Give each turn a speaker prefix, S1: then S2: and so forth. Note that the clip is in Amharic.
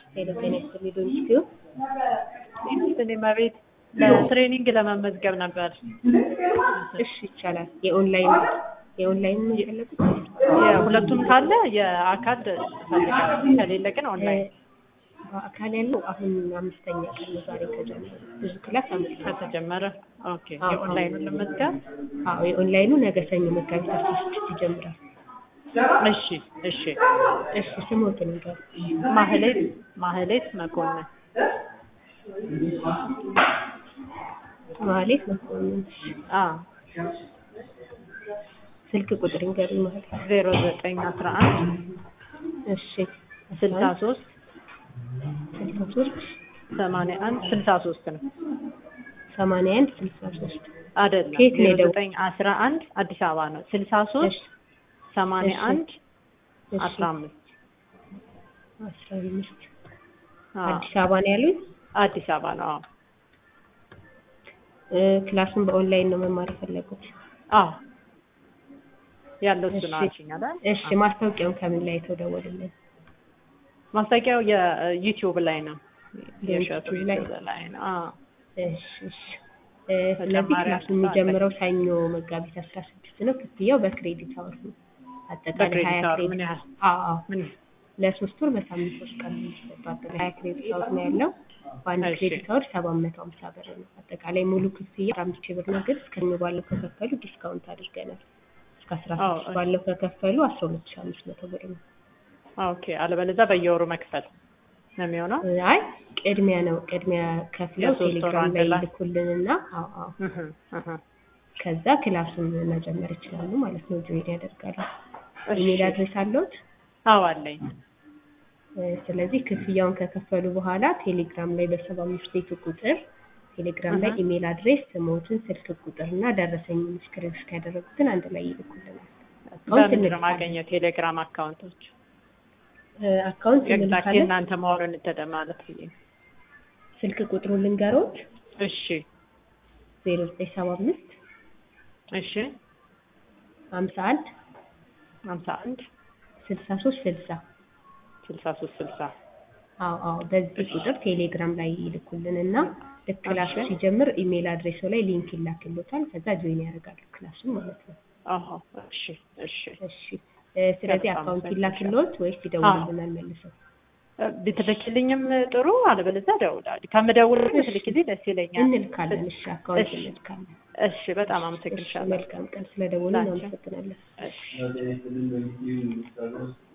S1: ቴሌግራም ሊዶንስኪው
S2: እኔ ማቤት ለትሬኒንግ ለመመዝገብ ነበር።
S1: እሺ ይቻላል። የኦንላይን ነው የፈለጉት?
S2: የሁለቱም ካለ የአካል ፈልጋለሁ፣ ከሌለ ግን ኦንላይን።
S1: በአካል ያለው አሁን 5ኛ ቀን ነው ዛሬ ከጀመረ ብዙ ክላስ
S2: ከተጀመረ። ኦኬ የኦንላይኑን ለመዝገብ?
S1: አዎ የኦንላይኑ ነገ ሰኞ መጋቢት 16 ይጀምራል።
S2: እሺ
S1: ስሞትን ነገር
S2: ማህሌት መኮንን።
S1: ማህሌት መኮንን። ስልክ ቁጥር ንገሩኝ። ማለት
S2: 0911
S1: እሺ
S2: 63
S1: 81
S2: 63 ነው።
S1: 81 63
S2: አይደለም 0911 አዲስ አበባ ነው። 63 81 15
S1: አዲስ አበባ ነው ያሉኝ?
S2: አዲስ አበባ ነው።
S1: ክላሱን በኦንላይን ነው መማር የፈለጉት?
S2: ያለው እሱ ነው አልሽኝ አይደል?
S1: እሺ ማስታወቂያውን ከምን ላይ ተደወለልን?
S2: ማስታወቂያው የዩቲዩብ ላይ ነው። የዩቲዩብ ላይ ነው።
S1: እሺ ስለዚህ ክላሱ የሚጀምረው ሰኞ መጋቢት 16 ነው። ክፍያው በክሬዲት አወር ነው። አጠቃላይ 20 ክሬዲት ለሶስት ወር በሳምንት 3 ቀን የሚሰጠው አጠቃላይ 20 ክሬዲት አወር ነው ያለው። በአንድ ክሬዲት አወር 750 ብር ነው። አጠቃላይ ሙሉ ክፍያ 5000 ብር ነው። ግን እስከኛ ባለው ከከፈሉ ዲስካውንት አድርገናል። እስከ 16 ባለው ከከፈሉ 12500 ብር ነው።
S2: ኦኬ አለበለዚያ በየወሩ መክፈል ነው የሚሆነው?
S1: አይ ቅድሚያ ከፍለው ቴሌግራም ላይ ልኩልንና ከዛ ክላሱን መጀመር ይችላሉ ማለት ነው። ጆይን ያደርጋሉ። ኢሜል አድሬስ አለዎት?
S2: አዎ አለኝ።
S1: ስለዚህ ክፍያውን ከከፈሉ በኋላ ቴሌግራም ላይ በ75 ቤቱ ቁጥር ቴሌግራም ላይ ኢሜል አድሬስ፣ ስሞትን፣ ስልክ ቁጥርና ደረሰኝ ስክሪንሾት ያደረጉትን አንድ ላይ ይልኩልናል።
S2: በምን ነው ማግኘት ቴሌግራም አካውንቶች?
S1: አካውንት
S2: የግዛችን እናንተ መሆኑን ተደማለት ይሄ
S1: ስልክ ቁጥሩን ልንገሮት?
S2: እሺ
S1: 0975
S2: እሺ
S1: 51 63 60 አዎ በዚህ ቁጥር ቴሌግራም ላይ ይልኩልንና ክላሱ ሲጀምር ኢሜል አድሬሱ ላይ ሊንክ ይላክልዎታል። ከዛ ጆይን ያደርጋሉ ክላሱን ማለት ነው። እሺ ስለዚህ አካውንት ይላክልዎት ወይስ ይደውሉልናል መልሰው?
S2: ብትልክልኝም ጥሩ፣ አለበለዚያ እደውላለሁ። ከምደውልልኝ ብትልክልኝ ደስ ይለኛል።
S1: እንልካለን። እሺ አካውንት እንልካለን።
S2: እሺ በጣም አመሰግናለሁ።
S1: መልካም ቀን። ስለደወሉ እናመሰግናለን።
S2: እሺ